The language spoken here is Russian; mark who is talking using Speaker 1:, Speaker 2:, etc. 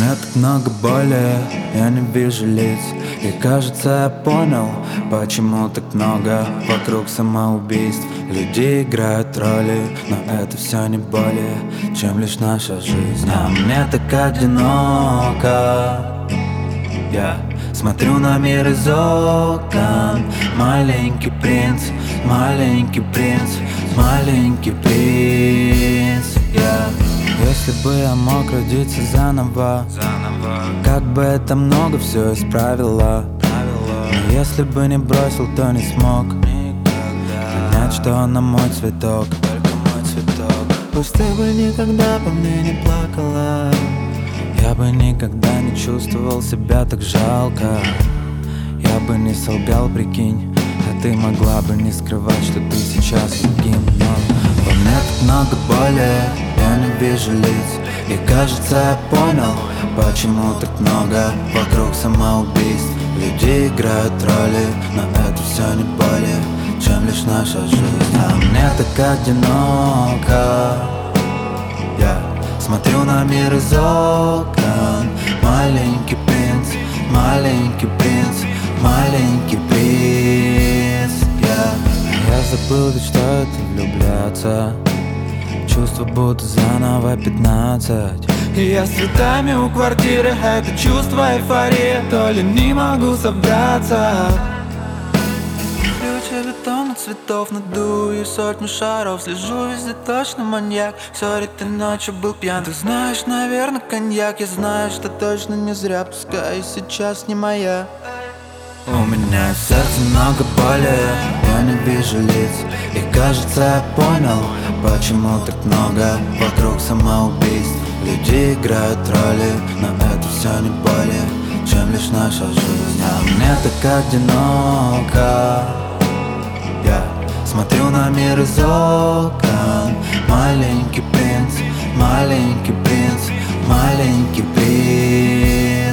Speaker 1: меня так много боли, я не вижу лиц. И кажется, я понял, почему так много вокруг самоубийств. Люди играют роли, но это все не более, чем лишь наша жизнь. А мне так одиноко. Я смотрю на мир из окон. Маленький принц, маленький принц, маленький принц. Если бы я мог родиться заново, как бы это много все исправило. Но если бы не бросил, то не смог понять, что она мой цветок, только мой цветок. Пусть ты бы никогда по мне не плакала, я бы никогда не чувствовал себя так жалко. Я бы не солгал, прикинь, а ты могла бы не скрывать, что ты сейчас другим. Но во мне так много боли, я не вижу лиц. И кажется, я понял, почему так много вокруг самоубийств. Люди играют роли, но это все не более, чем лишь наша жизнь. А мне так одиноко. Я смотрю на мир из окон. Маленький принц, маленький принц, маленький принц. Я забыл ведь, что это влюбляться. Чувства будто заново 15. И я с цветами у квартиры, это чувство эйфории. То ли не могу собраться. Ключи бетона цветов, надую сотню шаров. Слежу везде, точно маньяк. Сори, ты ночью был пьян. Ты знаешь, наверное, коньяк. Я знаю, что точно не зря, пускай сейчас не моя. У меня в сердце много боли, я не вижу лиц. И кажется, я понял, почему так много вокруг самоубийств. Люди играют роли, но это все не более, чем лишь наша жизнь. А мне так одиноко. Я смотрю на мир из окон. Маленький принц, маленький принц, маленький принц.